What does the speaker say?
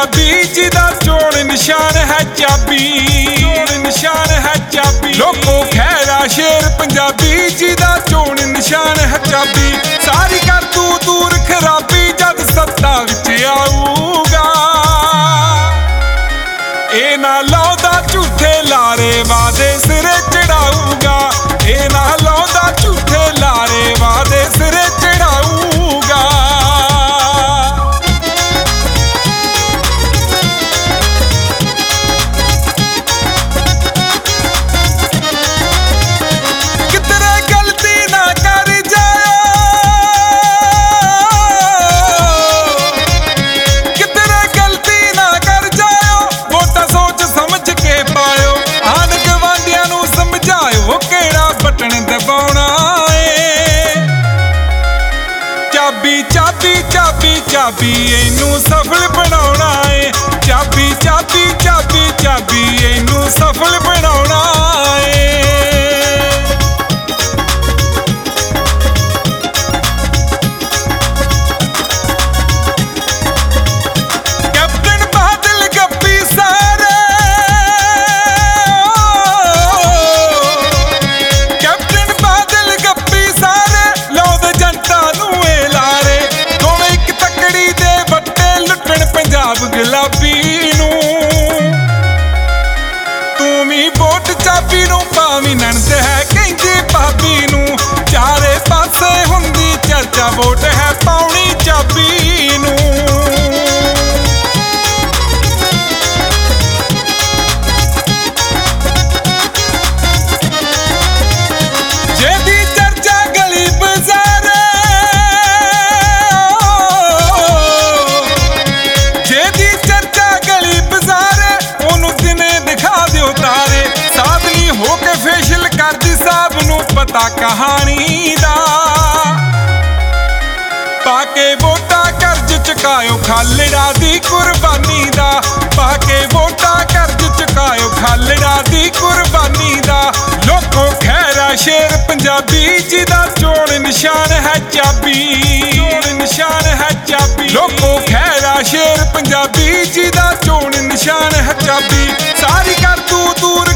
पंजाबी जिदा चोण निशान है चाबी, चोण निशान है चाबी। लोको खैरा शेर पंजाबी जिदा चोण निशान है चाबी। सारी कर तू दूर खराबी जद सत्ता विच आऊगा। ए ना लौदा झूठे लारे वादे सिरे चढ़ाऊगा। ए ना लौदा झूठे लारे वादे सिरे चढ़ाऊगा। कितने गलती ना कर जाओ, कितने गलती ना कर जाओ। वोटा सोच समझ के पायो। आन गवांडियां नू समझायो केड़ा बटन दबाउणा ए। चाबी चाबी चाबी चाबी इनू सफल बनाउणा ए। चाबी चाबी चाबी चाबी इनू सफल बनाउणा ए। कैप्टन बादल गप्पी सारे, कैप्टन बादल गप्पी सारे। लौद जनता नू ए लारे, दोवें इक तकड़ी दे बट्टे लुट्टण पंजाब गुलाबी नू। तू भी वोट चाबी नू पावी नणद है कहंदी भाबी नू। चारे पासे हुंदी चर्चा वोट है पाउणी चाबी नू। जेदी चर्चा गली बाजारे, जेदी चर्चा गली बाजारे। ओनू दिने दिखा दियो तारे। साधनी होके फेशियल करदी साहब नू पता कहानी दा। पाके वोटा कर्ज चुकायो खालड़ा दी कुर्बानी दा। पाके वोटा कर्ज चुकायो खालड़ा दी कुर्बानी दा। लोको खैरा शेर पंजाबी जिदा चोण निशान है चाबी, चोण निशान है चाबी। लोको खैरा शेर पंजाबी जिदा चोण निशान है चाबी। सारी कर तू दूर